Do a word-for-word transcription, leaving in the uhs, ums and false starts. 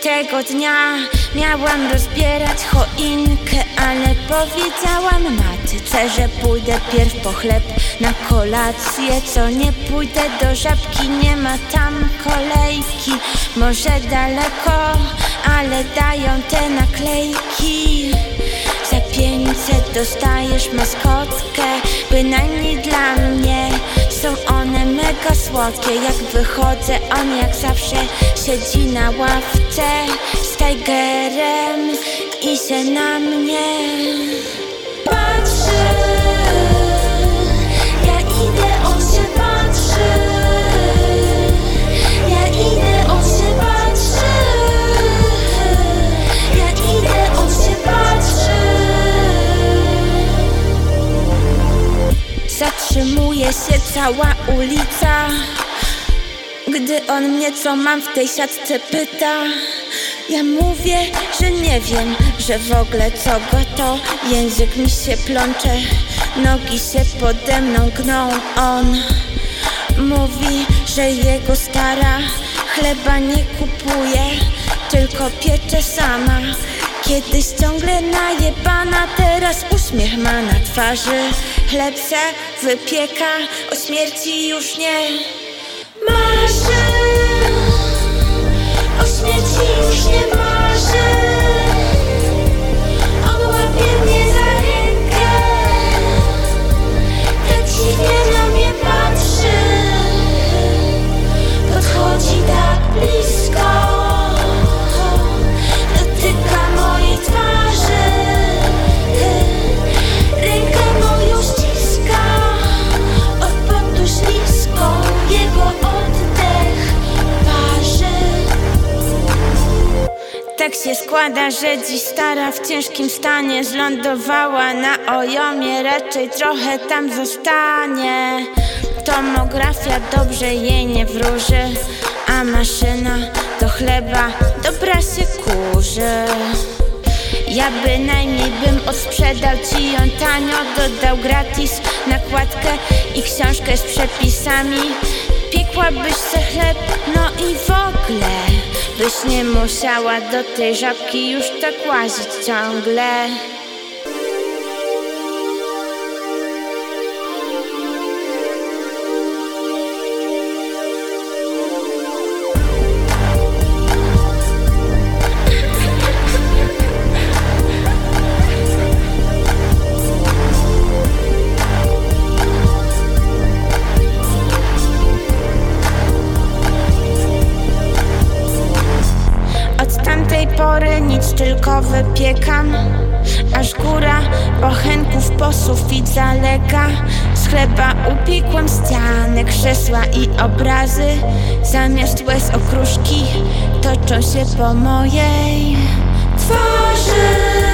Tego dnia miałam rozbierać choinkę, ale powiedziałam matce, że pójdę pierw po chleb na kolację. Co nie pójdę do Żabki, nie ma tam kolejki. Może daleko, ale dają te naklejki. Za pięćset dostajesz maskotkę, bynajmniej dla mnie. Są one mega słodkie. Jak wychodzę, on jak zawsze siedzi na ławce z Tigerem i się na mnie patrzy. Ja idę, on się patrzy. Ja idę, on się patrzy. Ja idę, on się patrzy. Zatrzymuje się cała ulica, gdy on mnie, co mam w tej siatce, pyta. Ja mówię, że nie wiem, że w ogóle co go to. Język mi się plącze, nogi się pode mną gną. On mówi, że jego stara chleba nie kupuje, tylko piecze sama. Kiedyś ciągle najebana, teraz uśmiech ma na twarzy. Chleb se wypieka, o śmierci już nie marzy. O śmierci już nie marzy. On łapie mnie za rękę, tak dziwnie na mnie patrzy. Podchodzi tak blisko, dotyka mojej twarzy, rękę moją ściska, od potu śliską jego oddech parzy. Tak się składa, że dziś stara w ciężkim stanie zlądowała na Ojomie, raczej trochę tam zostanie. Tomografia dobrze jej nie wróży, a maszyna do chleba dobra się kurzy. Ja bynajmniej bym odsprzedał ci ją tanio, dodał gratis nakładkę i książkę z przepisami. Piekłabyś se chleb, no i w ogóle byś nie musiała do tej Żabki już tak łazić ciągle. Od tamtej pory nic, tylko wypiekam, aż góra bochenków po sufit zalega. Z chleba upiekłem ściany, krzesła i obrazy. Zamiast łez okruszki toczą się po mojej twarzy.